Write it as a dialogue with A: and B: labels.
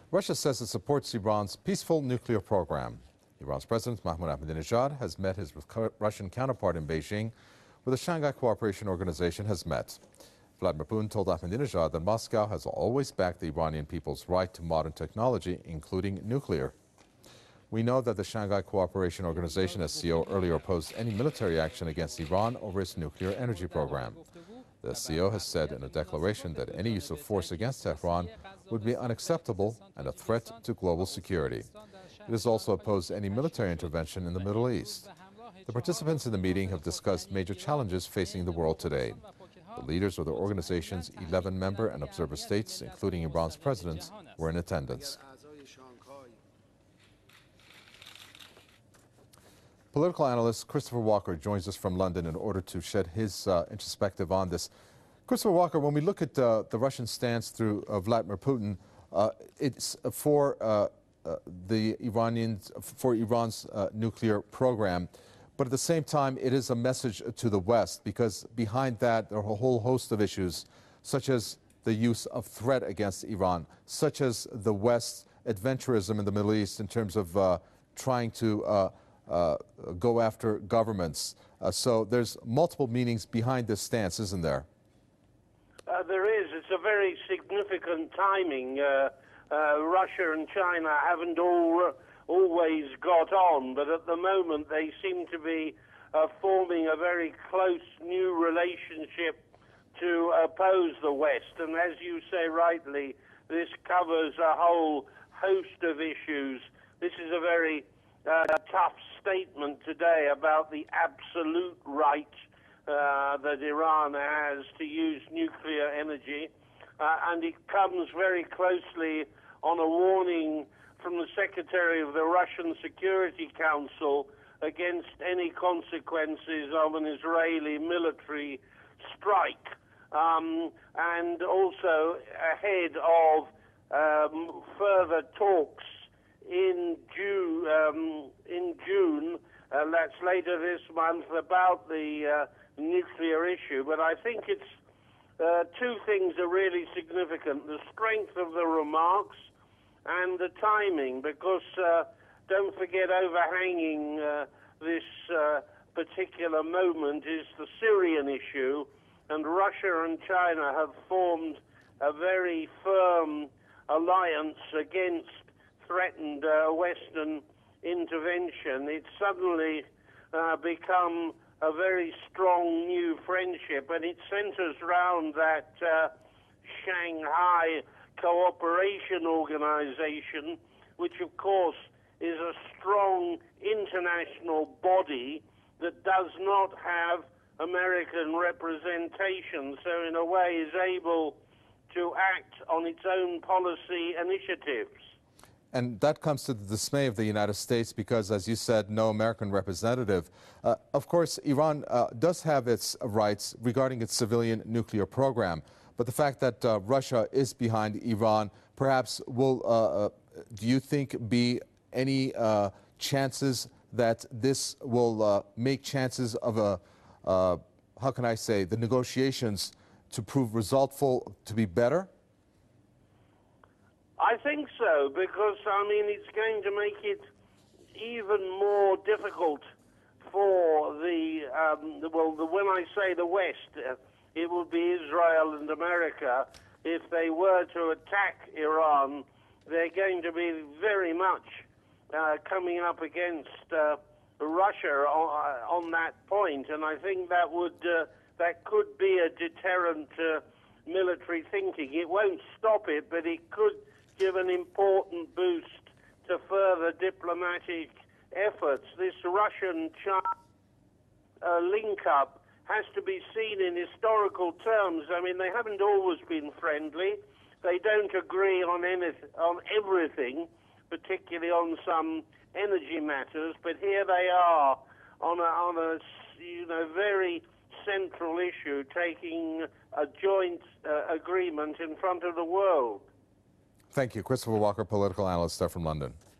A: Russia says it supports Iran's peaceful nuclear program. Iran's President Mahmoud Ahmadinejad has met his Russian counterpart in Beijing, where the Shanghai Cooperation Organization has met. Vladimir Putin told Ahmadinejad that Moscow has always backed the Iranian people's right to modern technology, including nuclear. We know that the Shanghai Cooperation Organization SCO earlier opposed any military action against Iran over its nuclear energy program. The SCO has said in a declaration that any use of force against Tehran would be unacceptable and a threat to global security. It has also opposed any military intervention in the Middle East. The participants in the meeting have discussed major challenges facing the world today. The leaders of the organization's 11 member and observer states, including Iran's president, were in attendance. Political analyst Christopher Walker joins us from London in order to shed his introspective on this. Christopher Walker, when we look at the Russian stance through Vladimir Putin, it's for Iran's nuclear program, but at the same time, it is a message to the West, because behind that there are a whole host of issues, such as the use of threat against Iran, such as the West's adventurism in the Middle East in terms of trying to go after governments. So there's multiple meanings behind this stance, isn't there?
B: There is. It's a very significant timing. Russia and China haven't always got on, but at the moment they seem to be forming a very close new relationship to oppose the West. And as you say rightly, this covers a whole host of issues. This is a very tough statement today about the absolute right that Iran has to use nuclear energy, and it comes very closely on a warning from the Secretary of the Russian Security Council against any consequences of an Israeli military strike, and also ahead of further talks in June, that's later this month, about the nuclear issue. But I think it's two things are really significant: the strength of the remarks and the timing, because don't forget, overhanging this particular moment is the Syrian issue, and Russia and China have formed a very firm alliance against threatened Western intervention. It's suddenly become a very strong new friendship, and it centers around that Shanghai Cooperation Organization, which of course is a strong international body that does not have American representation, so in a way is able to act on its own policy initiatives.
A: And that comes to the dismay of the United States because, as you said, no American representative. Of course, Iran does have its rights regarding its civilian nuclear program, but the fact that Russia is behind Iran perhaps will, do you think, be any chances that this will make chances of how can I say, the negotiations to prove resultful to be better?
B: I think so, because, I mean, it's going to make it even more difficult for when I say the West, it would be Israel and America. If they were to attack Iran, they're going to be very much coming up against Russia on that point, and I think that could be a deterrent to military thinking. It won't stop it, but it could give an important boost to further diplomatic efforts. This Russian-China link-up has to be seen in historical terms. I mean, they haven't always been friendly. They don't agree on everything, particularly on some energy matters, but here they are on a very central issue, taking a joint agreement in front of the world.
A: Thank you. Christopher Walker, political analyst from London.